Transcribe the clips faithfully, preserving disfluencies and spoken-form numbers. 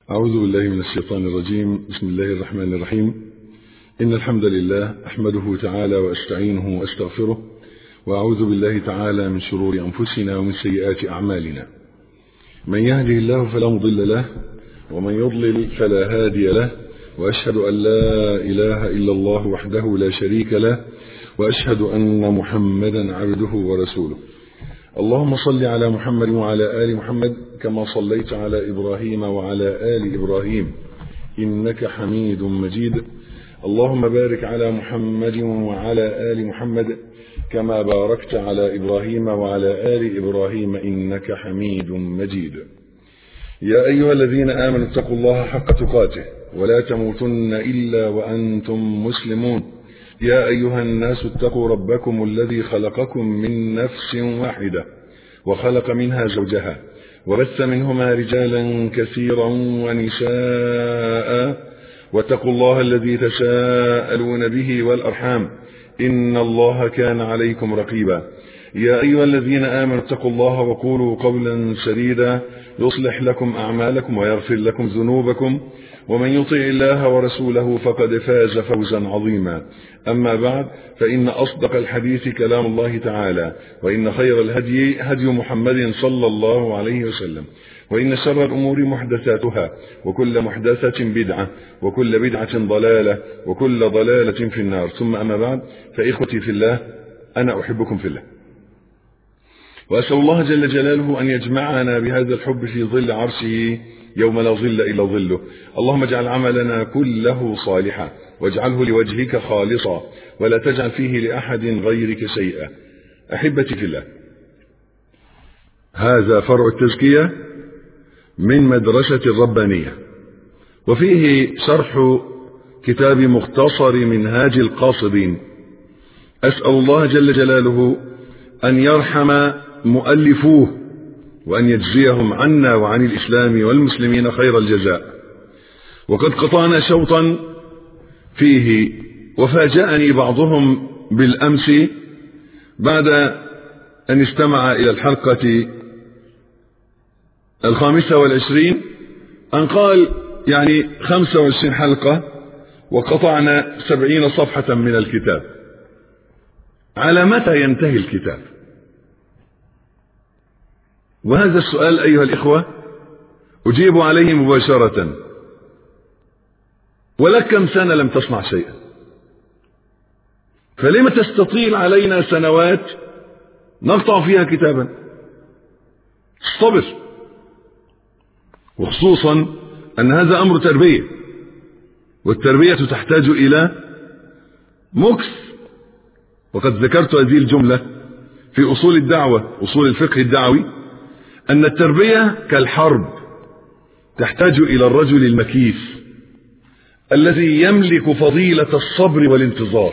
أعوذ بالله من الشيطان الرجيم. بسم الله الرحمن الرحيم. إن الحمد لله أحمده تعالى وأستعينه وأستغفره، وأعوذ بالله تعالى من شرور أنفسنا ومن سيئات أعمالنا. من يهده الله فلا مضل له، ومن يضلل فلا هادي له، وأشهد أن لا إله إلا الله وحده لا شريك له، وأشهد أن محمدا عبده ورسوله. اللهم صل على محمد وعلى آل محمد كما صليت على إبراهيم وعلى آل إبراهيم إنك حميد مجيد. اللهم بارك على محمد وعلى آل محمد كما باركت على إبراهيم وعلى آل إبراهيم إنك حميد مجيد. يا أيها الذين آمنوا اتقوا الله حق تقاته ولا تموتن إلا وأنتم مسلمون. يا أيها الناس اتقوا ربكم الذي خلقكم من نفس واحدة وخلق منها زوجها وبث منهما رجالا كثيرا ونساء، واتقوا الله الذي تساءلون به والأرحام إن الله كان عليكم رقيبا. يا أيها الذين آمنوا اتقوا الله وقولوا قولا سديدا يصلح لكم أعمالكم ويغفر لكم ذنوبكم، ومن يطع الله ورسوله فقد فاز فوزا عظيما. أما بعد، فإن أصدق الحديث كلام الله تعالى، وإن خير الهدي هدي محمد صلى الله عليه وسلم، وإن شر الأمور محدثاتها، وكل محدثة بدعة، وكل بدعة ضلالة، وكل ضلالة في النار. ثم أما بعد، فإخوتي في الله، أنا أحبكم في الله، وأسأل الله جل جلاله أن يجمعنا بهذا الحب في ظل عرشه يوم لا ظل إلا ظله. اللهم اجعل عملنا كله صالحا، واجعله لوجهك خالصا، ولا تجعل فيه لأحد غيرك شيئا. أحبتي في الله، هذا فرع التزكية من مدرسة الربانية، وفيه شرح كتاب مختصر منهاج القاصدين. أسأل الله جل جلاله أن يرحم مؤلفوه، وأن يجزيهم عنا وعن الإسلام والمسلمين خير الجزاء. وقد قطعنا شوطا فيه، وفاجأني بعضهم بالأمس بعد أن استمع إلى الحلقة الخامسة والعشرين أن قال يعني خمسة وعشرين حلقة وقطعنا سبعين صفحة من الكتاب. على متى ينتهي الكتاب؟ وهذا السؤال أيها الإخوة أجيب عليه مباشرة. ولك كم سنة لم تصنع شيئا، فلما تستطيل علينا سنوات نقطع فيها كتابا؟ اصطبر، وخصوصا أن هذا أمر تربية، والتربية تحتاج إلى مكث. وقد ذكرت هذه الجملة في أصول الدعوة، أصول الفقه الدعوي، أن التربية كالحرب، تحتاج إلى الرجل المكيف الذي يملك فضيلة الصبر والانتظار.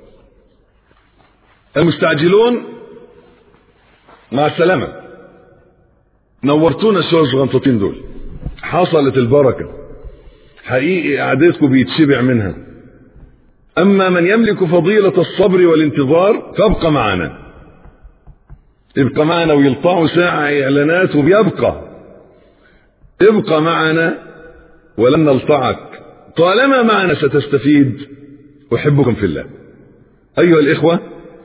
المستعجلون مع السلامة، نورتونا شوية صغنطتين دول، حصلت البركة حقيقي، قعدتكم بيتشبع منها. أما من يملك فضيلة الصبر والانتظار فابقى معنا، ابقى معنا، ويلطعوا ساعة إعلانات وبيبقى ابقى معنا ولن نلطعك، طالما معنا ستستفيد. أحبكم في الله. أيها الإخوة،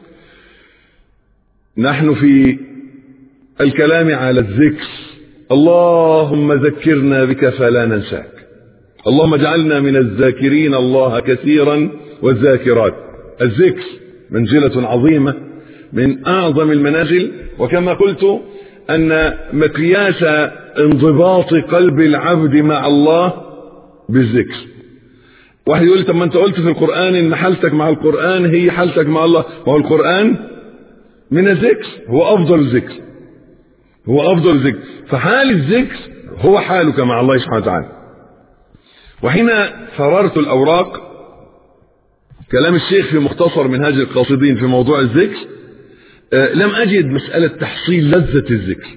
نحن في الكلام على الذكر. اللهم ذكرنا بك فلا ننساك. اللهم اجعلنا من الذاكرين الله كثيرا والذاكرات. الذكر منزلة عظيمة من أعظم المنازل، وكما قلت أن مقياس انضباط قلب العبد مع الله بالذكر. واحد يقول طب ما انت قلت في القرآن ان حالتك مع القرآن هي حالتك مع الله. ما هو القرآن من الذكر، هو أفضل الذكر، هو أفضل الذكر. فحال الذكر هو حالك مع الله سبحانه وتعالى. وحين فررت الأوراق كلام الشيخ في مختصر منهاج القاصدين في موضوع الذكر، أه لم أجد مسألة تحصيل لذة الذكر،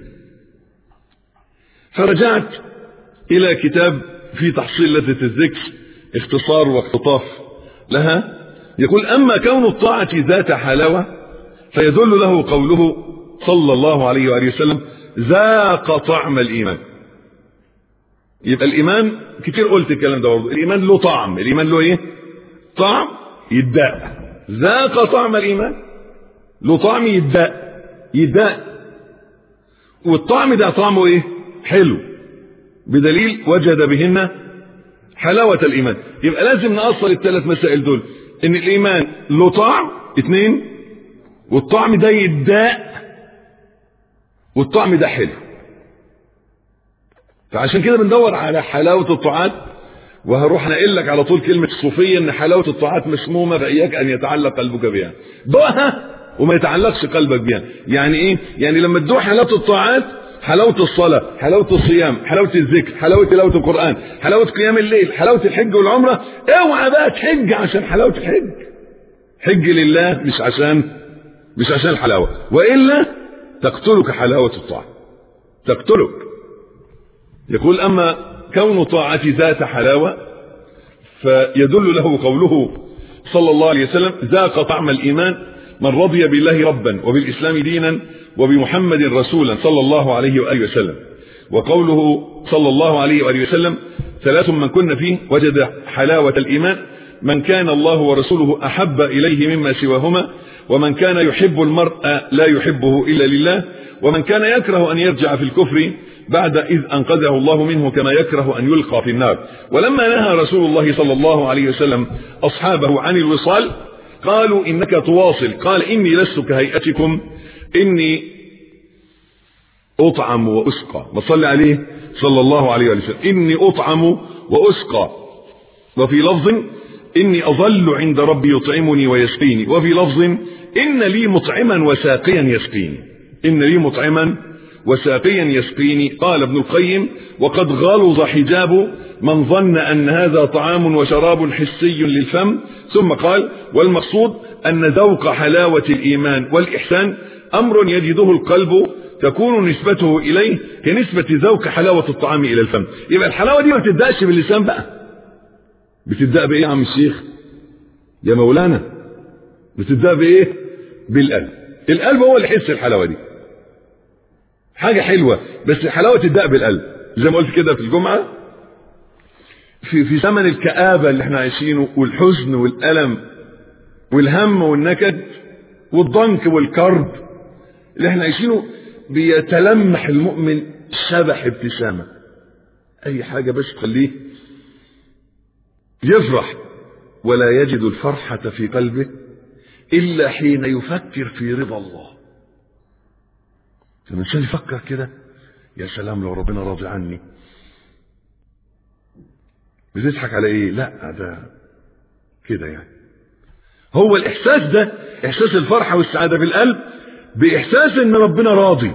فرجعت إلى كتاب في تحصيل لذة الذكر، اختصار واقتطاف لها، يقول أما كون الطاعة ذات حلاوة فيدل له قوله صلى الله عليه وآله وسلم ذاق طعم الإيمان. يبقى الإيمان كتير قلت الكلام ده برضه، الإيمان له طعم. الإيمان له إيه؟ طعم يداء. ذاق طعم الإيمان، له طعم يداء يداء والطعم ده طعمه إيه؟ حلو، بدليل وجد بهن حلاوة الإيمان. يبقى لازم نأصل الثلاث مسائل دول، إن الإيمان له طعم، اثنين، والطعم ده يداء، والطعم ده حلو. فعشان كده بندور على حلاوة الطاعات. وهروح نقل لك على طول كلمة الصوفية ان حلاوة الطاعات مسمومة، فإياك ان يتعلق قلبك بها. دوها وما يتعلقش قلبك بها. يعني ايه؟ يعني لما تدوق حلاوة الطاعات، حلاوة الصلاة، حلاوة الصيام، حلاوة الذكر، حلاوة تلاوة القرآن، حلاوة قيام الليل، حلاوة الحج والعمرة، اوعى بقى تحج عشان حلاوة الحج. حج لله مش عشان مش عشان الحلاوة، وإلا تقتلك حلاوة الطاعة، تقتلك. يقول أما كون طاعتي ذات حلاوة فيدل له قوله صلى الله عليه وسلم: ذاق طعم الإيمان من رضي بالله ربا وبالإسلام دينا وبمحمد رسولا صلى الله عليه وآله وسلم. وقوله صلى الله عليه وآله وسلم: ثلاث من كن فيه وجد حلاوة الإيمان: من كان الله ورسوله أحب إليه مما سواهما، ومن كان يحب المرء لا يحبه إلا لله، ومن كان يكره أن يرجع في الكفر بعد إذ أنقذه الله منه كما يكره أن يلقى في النار. ولما نهى رسول الله صلى الله عليه وسلم أصحابه عن الوصال قالوا: إنك تواصل. قال: إني لست كهيئتكم، إني أطعم وأسقى. وصلى عليه صلى الله عليه وسلم: إني أطعم وأسقى. وفي لفظ: إني أظل عند ربي يطعمني ويسقيني. وفي لفظ: إن لي مطعما وساقيا يسقيني. إن لي مطعما وساقيا يسقيني. قال ابن القيم: وقد غلظ حجاب من ظن أن هذا طعام وشراب حسي للفم. ثم قال: والمقصود أن ذوق حلاوة الإيمان والإحسان أمر يجده القلب تكون نسبته إليه كنسبة ذوق حلاوة الطعام إلى الفم. يبقى الحلاوة دي ما بتبدأش باللسان بقى، بتبدأ بإيه يا عم الشيخ يا مولانا؟ بتبدأ بإيه؟ بالقلب. القلب هو اللي يحس الحلاوة دي. حاجة حلوة بس الحلاوة تبدأ بالقلب. زي ما قلت كده في الجمعة، في في زمن الكآبة اللي احنا عايشينه والحزن والألم والهم والنكد والضنك والكرب اللي احنا عايشينه، بيتلمح المؤمن شبح ابتسامة. أي حاجة بس تخليه يفرح، ولا يجد الفرحة في قلبه إلا حين يفكر في رضا الله. لما الإنسان يفكر كده: يا سلام لو ربنا راضي عني. بتضحك على إيه؟ لا ده كده يعني. هو الإحساس ده، إحساس الفرحة والسعادة بالقلب، بإحساس إن ربنا راضي.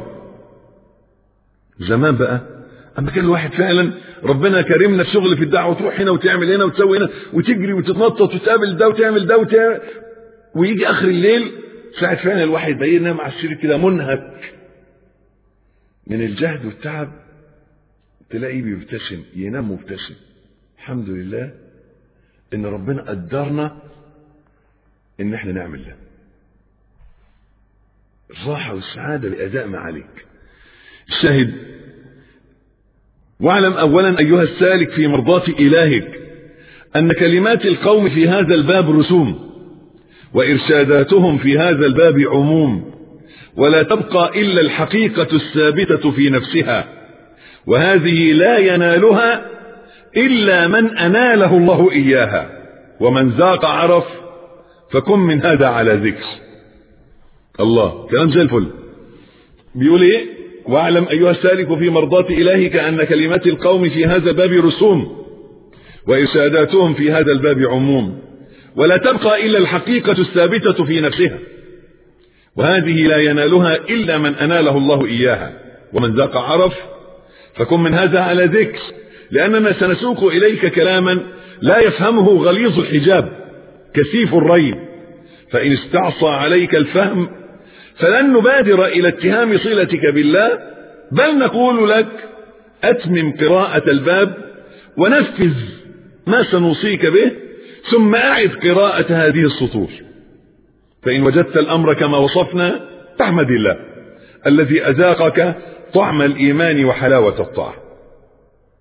زمان بقى أما كان الواحد فعلا ربنا كرمنا في شغل في الدعوة، وتروح هنا وتعمل هنا وتسوي هنا وتجري وتتنطط وتقابل ده وتعمل ده وتعمل، ويجي آخر الليل ساعة فعلا الواحد ده ينام على السرير كده منهك من الجهد والتعب، تلاقيه بيبتسم، ينام مبتسم. الحمد لله إن ربنا قدرنا إن احنا نعمل ده. الراحة والسعادة بأداء ما عليك. الشاهد: واعلم أولا أيها السالك في مرضاة إلهك أن كلمات القوم في هذا الباب رسوم، وإرشاداتهم في هذا الباب عموم، ولا تبقى إلا الحقيقة الثابتة في نفسها، وهذه لا ينالها إلا من أناله الله إياها، ومن ذاق عرف، فكن من هذا على ذكر. الله، كلام زي الفل. بيقول إيه؟ واعلم أيها السالك في مرضاة إلهك أن كلمات القوم في هذا الباب رسوم، وإرشاداتهم في هذا الباب عموم، ولا تبقى إلا الحقيقة الثابتة في نفسها، وهذه لا ينالها إلا من أناله الله إياها، ومن ذاق عرف، فكن من هذا على ذكر. لأننا سنسوق إليك كلاما لا يفهمه غليظ الحجاب كثيف الريب، فإن استعصى عليك الفهم فلن نبادر إلى اتهام صلتك بالله، بل نقول لك: أتمم قراءة الباب ونفذ ما سنوصيك به، ثم أعد قراءة هذه السطور، فإن وجدت الأمر كما وصفنا فاحمد الله الذي أذاقك طعم الإيمان وحلاوة الطاعة.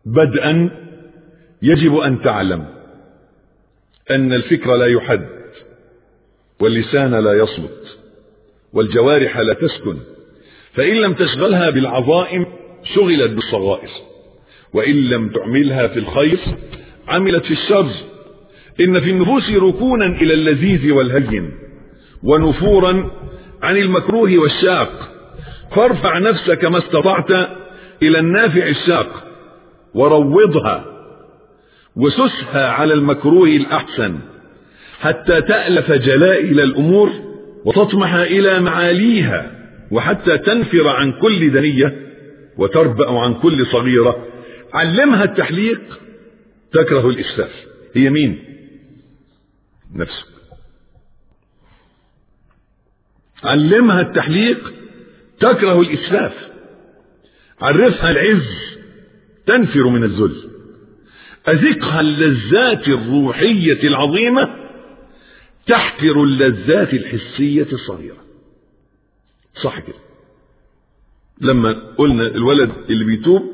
بدءا يجب أن تعلم أن الفكر لا يحد، واللسان لا يصمت، والجوارح لا تسكن، فإن لم تشغلها بالعظائم شغلت بالصغائر، وإن لم تعملها في الخير عملت في الشر. إن في النفوس ركونا إلى اللذيذ والهين، ونفورا عن المكروه والشاق، فارفع نفسك ما استطعت إلى النافع الشاق، وروضها وسسها على المكروه الأحسن، حتى تألف جلائل الأمور وتطمح إلى معاليها، وحتى تنفر عن كل دنية وتربأ عن كل صغيرة. علمها التحليق تكره الإسفاف. هي مين؟ نفسك. علمها التحليق تكره الإسفاف. عرفها العز تنفر من الذل. أذقها اللذات الروحية العظيمة تحقر اللذات الحسية الصغيرة. صح كده؟ لما قلنا الولد اللي بيتوب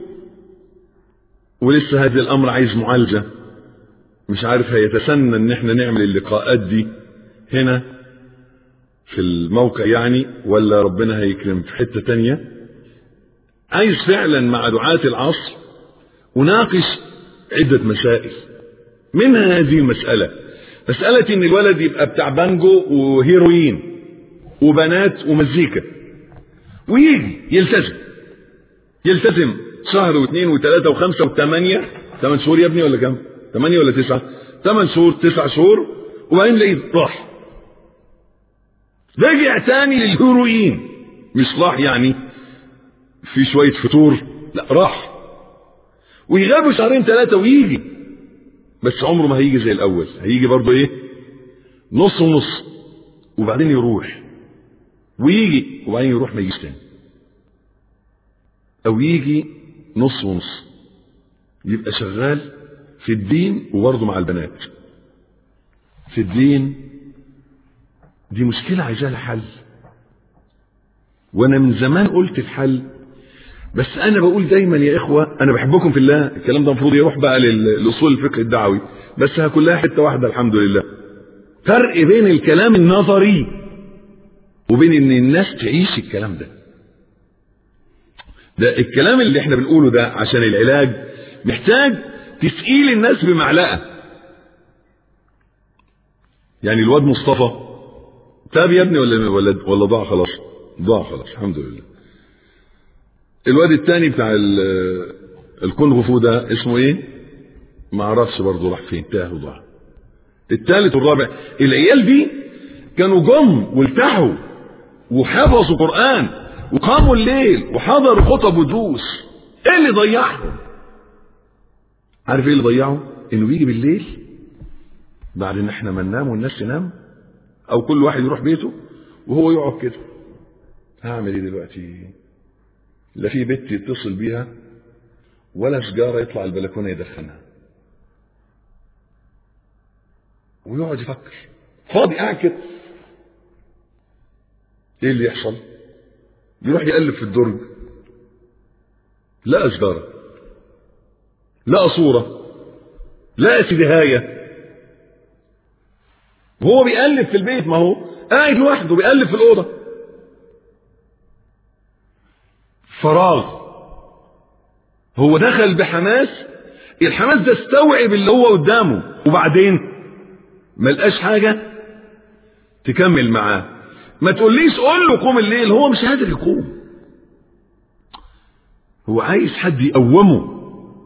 ولسه هذا الأمر عايز معالجة، مش عارف هيتسنى ان احنا نعمل اللقاءات دي هنا في الموقع يعني، ولا ربنا هيكرم في حتة تانية، عايز فعلا مع دعاة العصر وناقش عدة مسائل. منها هذه المسألة، مسألة ان الولد يبقى بتاع بانجو وهيروين وبنات ومزيكا، ويجي يلتزم يلتزم شهر واثنين وثلاثة وخمسة وثمانية ثمان شهور يا ابني ولا كم؟ ثمانية ولا تسعة؟ ثمان شهور تسع شهور، وبعدين لقيت راح رجع تاني للهيروين. مش راح يعني في شوية فطور، لا راح، ويغابوا شهرين ثلاثة ويجي، بس عمره ما هيجي زي الأول، هيجي برضه ايه؟ نص ونص، وبعدين يروح ويجي، وبعدين يروح ما يجيش تاني، أو يجي نص ونص. يبقى شغال في الدين وبرضه مع البنات في الدين. دي مشكلة عايزة لها حل، وانا من زمان قلت الحل، بس انا بقول دايما يا اخوة انا بحبكم في الله. الكلام ده المفروض يروح بقى للاصول الفقه الدعوي، بس كلها حتة واحدة الحمد لله. فرق بين الكلام النظري وبين ان الناس تعيش الكلام ده. ده الكلام اللي احنا بنقوله ده عشان العلاج محتاج تسقيل الناس بمعلقة. يعني الواد مصطفى تاب يا ابني ولا ولا ولا ضاع خلاص؟ ضاع خلاص الحمد لله. الواد الثاني بتاع الكونغ فو ده اسمه ايه؟ ما اعرفش برضه راح فين، تاه وضاع. الثالث والرابع، العيال دي كانوا جم والتحوا وحفظوا قرآن وقاموا الليل وحضروا خطب ودروس. ايه اللي ضيعهم؟ عارف ايه اللي ضيعه؟ انه بيجي بالليل بعد ان احنا ما ننام والناس تنام، او كل واحد يروح بيته وهو يقعد كده. هعمل ايه دلوقتي؟ لا في بنت يتصل بيها ولا سجارة يطلع البلكونة يدخنها، ويقعد يفكر فاضي قاعد كده. ايه اللي يحصل؟ يروح يقلب في الدرج، لقى سجارة، لقى صورة، لقى سدهاية، وهو بيقلب في البيت، ما هو قاعد لوحده بيقلب في الأوضة. فراغ. هو دخل بحماس، الحماس ده استوعب اللي هو قدامه، وبعدين ما لقاش حاجة تكمل معاه. ما تقوليش قول له قوم الليل، هو مش قادر يقوم، هو عايز حد يقومه،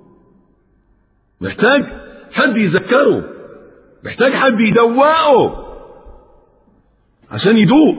محتاج حد يذكره، محتاج حد يدوقه عشان يدوق.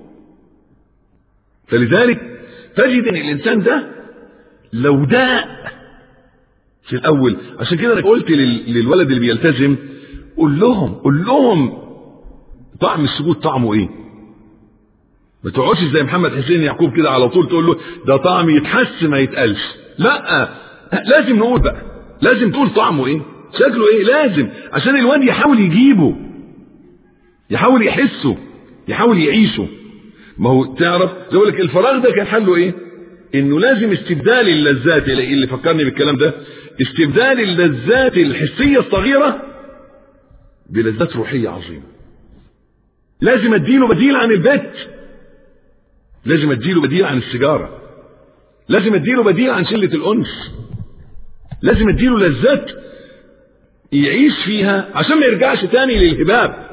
فلذلك تجد ان الانسان ده لو داق في الاول، عشان كده انا قلت للولد اللي بيلتزم قول لهم قول لهم طعم السجود طعمه ايه. ما تقعدش زي محمد حسين يعقوب كده على طول تقول له ده طعم يتحس ما يتقالش. لا، لازم نقول بقى، لازم تقول طعمه ايه، شكله ايه، لازم عشان الواد يحاول يجيبه، يحاول يحسه، يحاول يعيشه. ما هو تعرف يقول لك الفراغ ده كان حله ايه؟ انه لازم استبدال اللذات، اللي فكرني بالكلام ده، استبدال اللذات الحسية الصغيرة بلذات روحية عظيمة. لازم اديله بديل عن البيت، لازم اديله بديل عن السيجارة، لازم اديله بديل عن شلة الأنس، لازم اديله لذات يعيش فيها عشان ما يرجعش تاني للهباب.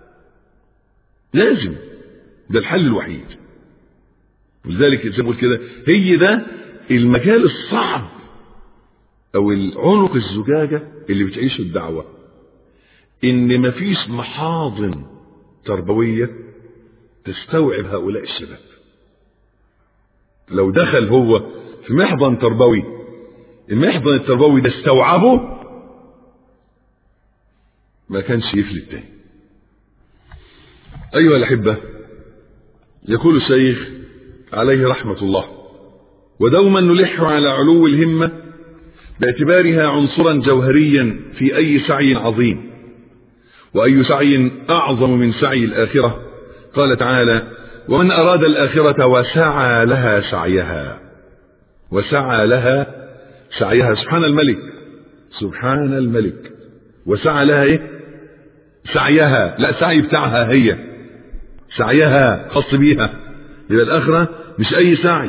لازم، ده الحل الوحيد. ولذلك زي ما بقول كده، هي ده المجال الصعب او العنق الزجاجة اللي بتعيشه الدعوة، ان مفيش محاضن تربوية تستوعب هؤلاء الشباب. لو دخل هو في محضن تربوي، المحضن التربوي ده استوعبه، ما كانش يفلت تاني. ايها الاحبة، يقول الشيخ عليه رحمة الله: ودوما نلح على علو الهمة باعتبارها عنصرا جوهريا في اي سعي عظيم، واي سعي اعظم من سعي الاخرة. قال تعالى: ومن اراد الاخرة وسعى لها سعيها، وسعى لها سعيها. سبحان الملك، سبحان الملك. وسعى لها ايه؟ سعيها، لا سعي بتاعها هي، سعيها خاص بيها. يبقى الاخرة مش اي سعي.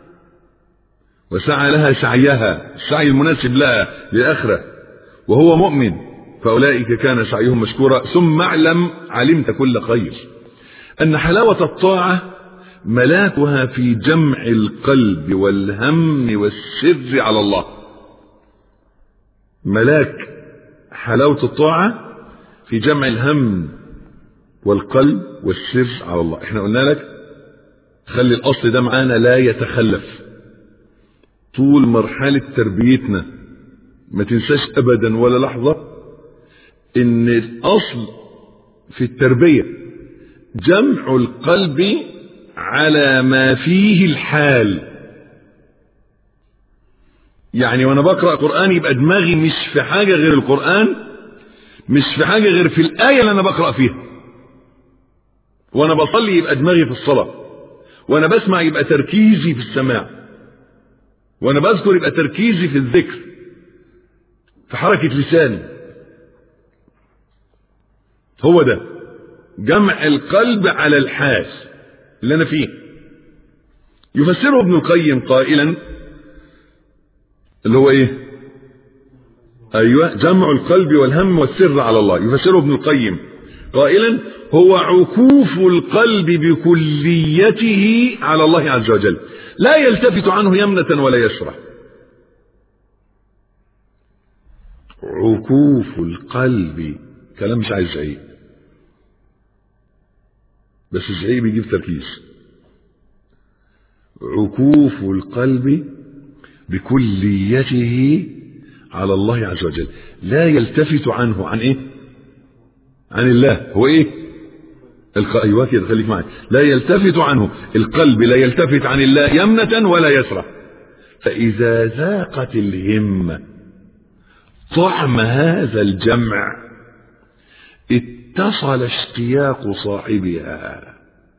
وسعى لها سعيها، السعي المناسب لها للاخرة، وهو مؤمن، فاولئك كان سعيهم مشكورا. ثم اعلم، علمت كل خير، ان حلاوة الطاعة ملاكها في جمع القلب والهم والسر على الله. ملاك حلاوة الطاعة في جمع الهم والقلب والسر على الله. احنا قلنا لك خلي الاصل ده معانا لا يتخلف طول مرحلة تربيتنا، ما تنساش ابدا ولا لحظة ان الاصل في التربية جمع القلب على ما فيه الحال. يعني وانا بقرأ قرآن يبقى دماغي مش في حاجة غير القرآن، مش في حاجة غير في الآية اللي انا بقرأ فيها. وانا بصلي يبقى دماغي في الصلاة، وانا بسمع يبقى تركيزي في السماع، وانا بذكر يبقى تركيزي في الذكر، في حركة لساني. هو ده جمع القلب على الحال اللي انا فيه. يفسره ابن القيم قائلا، اللي هو ايه؟ ايوه، جمع القلب والهم والسر على الله. يفسره ابن القيم قائلا: هو عكوف القلب بكليته على الله عز وجل، لا يلتفت عنه يمنة ولا يسرى. عكوف القلب، كلام مش عايز زعيق، بس الزعيق بيجيب تركيز. عكوف القلب بكليته على الله عز وجل، لا يلتفت عنه. عن ايه؟ عن الله. هو ايه؟ ايوه كده، خليك معي. لا يلتفت عنه، القلب لا يلتفت عن الله يمنة ولا يسرى. فإذا ذاقت الهمة طعم هذا الجمع اتصل اشتياق صاحبها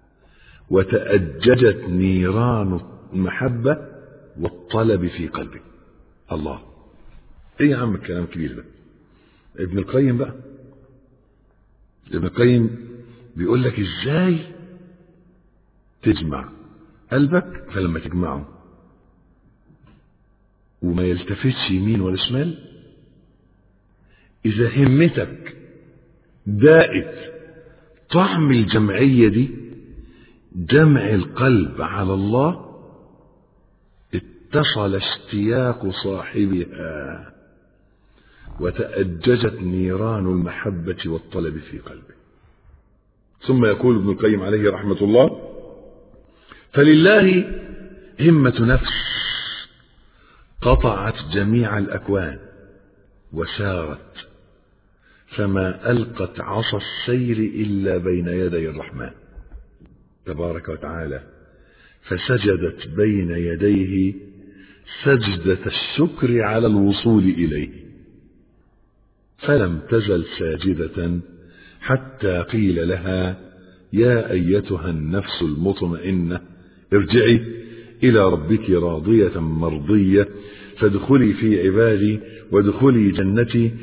وتأججت نيران المحبة والطلب في قلبه. الله، ايه يا عم الكلام الكبير ده؟ ابن القيم بقى، ابن القيم بيقول لك ازاي تجمع قلبك. فلما تجمعه وما يلتفتش يمين ولا شمال، اذا همتك دائت طعم الجمعية دي، جمع القلب على الله، اتصل اشتياق صاحبها وتأججت نيران المحبة والطلب في قلبه. ثم يقول ابن القيم عليه رحمة الله: فلله همة نفس قطعت جميع الأكوان وسارت، فما ألقت عصا السير إلا بين يدي الرحمن تبارك وتعالى، فسجدت بين يديه سجدة الشكر على الوصول إليه، فلم تزل ساجدة حتى قيل لها: يا أيتها النفس المطمئنة ارجعي إلى ربك راضية مرضية فادخلي في عبادي وادخلي جنتي.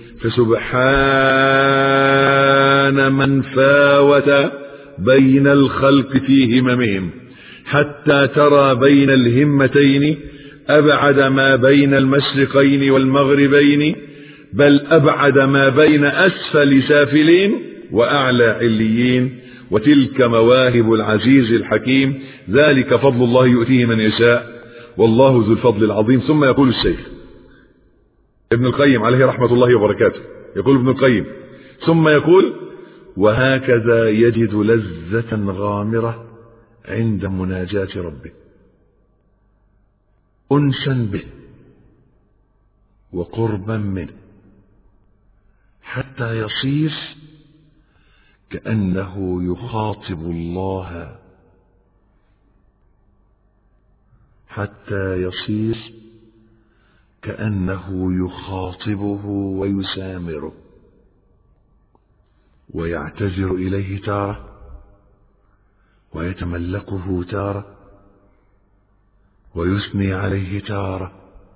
فسبحان من فاوت بين الخلق في هممهم حتى ترى بين الهمتين أبعد ما بين المشرقين والمغربين، بل أبعد ما بين أسفل سافلين وأعلى عليين، وتلك مواهب العزيز الحكيم، ذلك فضل الله يؤتيه من يشاء والله ذو الفضل العظيم. ثم يقول الشيخ ابن القيم عليه رحمة الله وبركاته، يقول ابن القيم ثم يقول: وهكذا يجد لذة غامرة عند مناجاة ربه، أنسا به وقربا منه، حتى يصير كأنه يخاطب الله، حتى يصير كأنه يخاطبه ويسامره، ويعتذر إليه تارة ويتملكه تارة ويثني عليه تارة،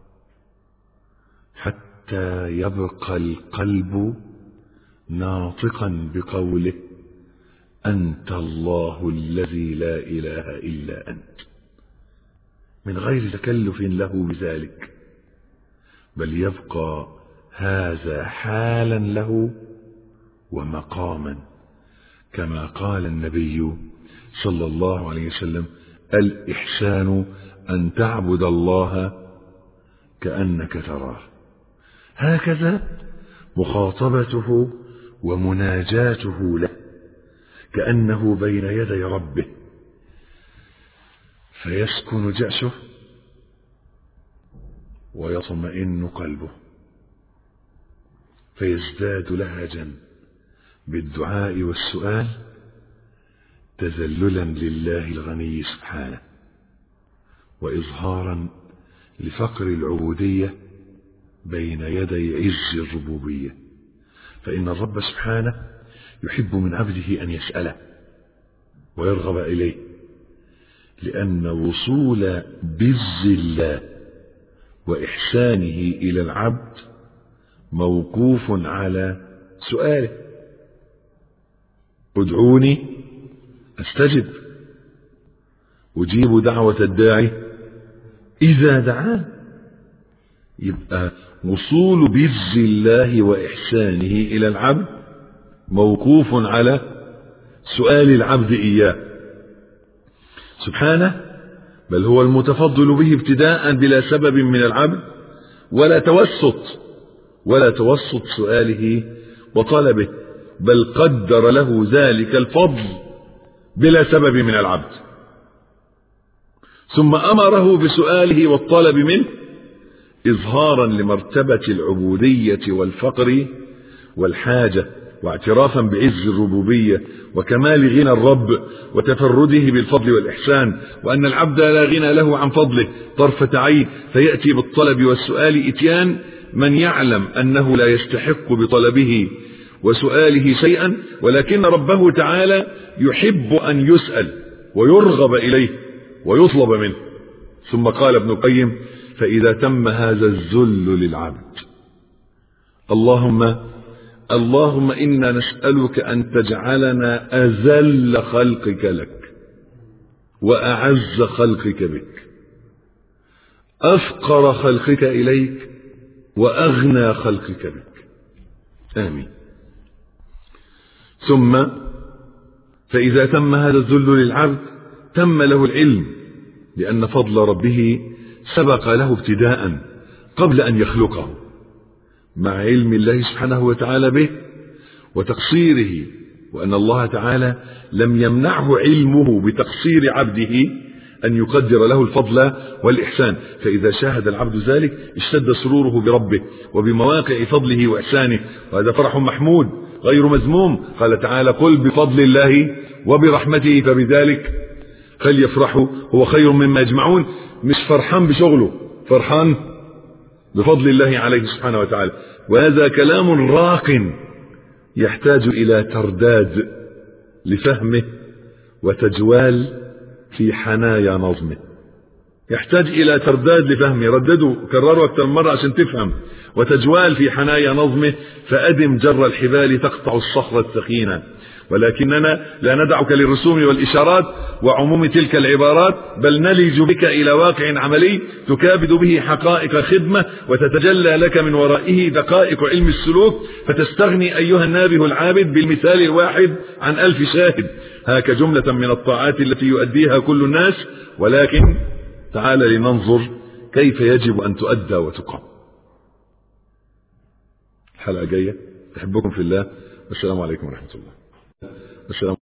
حتى يبقى القلب ناطقا بقوله: أنت الله الذي لا إله إلا أنت، من غير تكلف له بذلك، بل يبقى هذا حالا له ومقاما، كما قال النبي صلى الله عليه وسلم: الإحسان أن تعبد الله كأنك تراه. هكذا مخاطبته ومناجاته له كأنه بين يدي ربه، فيسكن جأشه ويطمئن قلبه، فيزداد لهجا بالدعاء والسؤال تذللا لله الغني سبحانه، وإظهارا لفقر العبودية بين يدي عز الربوبية. فإن الرب سبحانه يحب من عبده أن يسأله ويرغب إليه، لأن وصول بز الله وإحسانه إلى العبد موقوف على سؤاله: ادعوني أستجب، أجيب دعوة الداعي إذا دعان. يبقى وصول بز الله وإحسانه إلى العبد موقوف على سؤال العبد إياه سبحانه، بل هو المتفضل به ابتداء بلا سبب من العبد، ولا توسط ولا توسط سؤاله وطلبه، بل قدر له ذلك الفضل بلا سبب من العبد، ثم أمره بسؤاله والطلب منه إظهارا لمرتبة العبودية والفقر والحاجة، واعترافا بعز الربوبية وكمال غنى الرب وتفرده بالفضل والإحسان، وأن العبد لا غنى له عن فضله طرفة عين، فيأتي بالطلب والسؤال إتيان من يعلم أنه لا يستحق بطلبه وسؤاله شيئا، ولكن ربه تعالى يحب أن يسأل ويرغب إليه ويطلب منه. ثم قال ابن القيم: فإذا تم هذا الذل للعبد، اللهم اللهم إنا نسألك أن تجعلنا أذل خلقك لك وأعز خلقك بك، أفقر خلقك إليك وأغنى خلقك بك، آمين. ثم فإذا تم هذا الذل للعبد تم له العلم، لأن فضل ربه سبق له ابتداء قبل أن يخلقه، مع علم الله سبحانه وتعالى به وتقصيره، وأن الله تعالى لم يمنعه علمه بتقصير عبده أن يقدر له الفضل والإحسان. فإذا شاهد العبد ذلك اشتد سروره بربه وبمواقع فضله وإحسانه، وهذا فرح محمود غير مذموم. قال تعالى: قل بفضل الله وبرحمته فبذلك فليفرحوا هو خير مما يجمعون. مش فرحان بشغله، فرحان بفضل الله عليه سبحانه وتعالى. وهذا كلام راق يحتاج إلى ترداد لفهمه وتجوال في حنايا نظمه. يحتاج إلى ترداد لفهمه، ردده كرره أكثر من مرة عشان تفهم، وتجوال في حنايا نظمه، فأدم جر الحبال تقطع الصخرة الثخينة. ولكننا لا ندعك للرسوم والإشارات وعموم تلك العبارات، بل نلج بك إلى واقع عملي تكابد به حقائق خدمة، وتتجلى لك من ورائه دقائق علم السلوك، فتستغني أيها النابه العابد بالمثال الواحد عن ألف شاهد. هاك جملة من الطاعات التي يؤديها كل الناس، ولكن تعال لننظر كيف يجب أن تؤدى وتقام. الحلقة جاية. أحبكم في الله، والسلام عليكم ورحمة الله. السلام